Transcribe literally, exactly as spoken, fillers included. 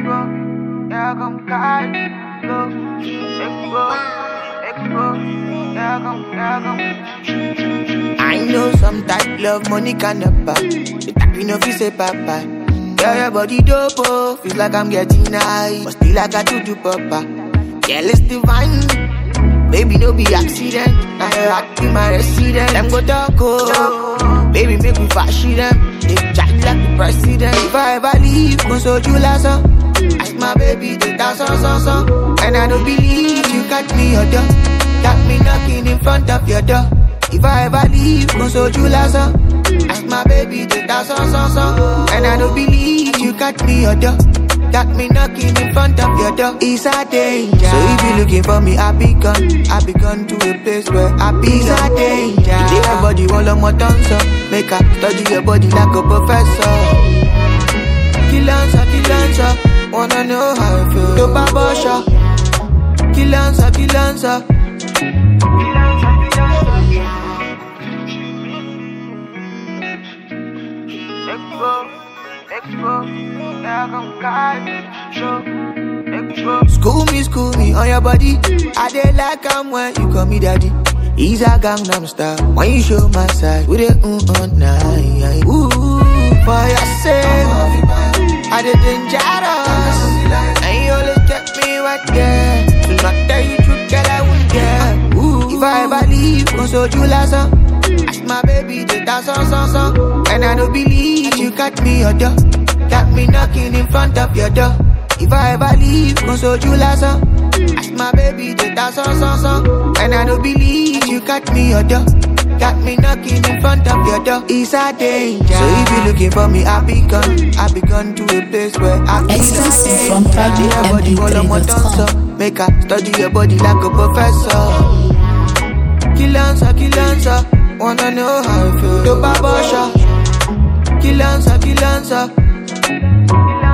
Expo, yeah, come catch, go. Expo, Expo, yeah, come, yeah, come. I know some type love money can't buy. The type you know fi say papa. Yeah, your body dope, oh, feels like I'm getting high, but still I got to do papa. Yeah, it's divine. Baby, no be accident. Now you're acting my resident. Them go talk, oh. Baby, make me fashion them. They chat like the president. If I ever leave, go so you last up. Ask my baby, they dance on, on, on. And I don't believe you got me your door. Got me knocking in front of your door. If I ever leave, go so you last up. Ask my baby, they dance on, on, on. And I don't believe you got me your door. Got me knocking in front of your door. It's a danger. So if you looking for me, I be gone. I be gone to a place where I be. It's a danger. You take your body all on my tongue, so make her study your body like a professor. Kill answer, kill answer. Wanna know how I feel. To Babosha. Kill answer, kill answer. Expo, Expo. School me, school me on your body. I dey like I'm when you call me daddy. He's a Gangnam Style. When you show my side, with it mm on night. Ooh, for your sake, I dey dangerous. And you always kept me right there. To not tell you truth, girl, I won't care. Ooh, if I ever leave, go so you last up. Ask my baby, they dance on, on, on. And I don't believe you got me your door. Got me knocking in front of your door. If I ever leave, go so you last up. Ask my baby, they dance on, on, on. And I don't believe you got me your door. Got me knocking in front of your door. It's a danger. So if you looking for me, I be gone. I be gone to a place where I be. Exclusive from Project M P three dot com. Make her study your body like a professor. Kill answer, kill answer. Wanna know how I feel. To Babosha. Kill answer, kill answer.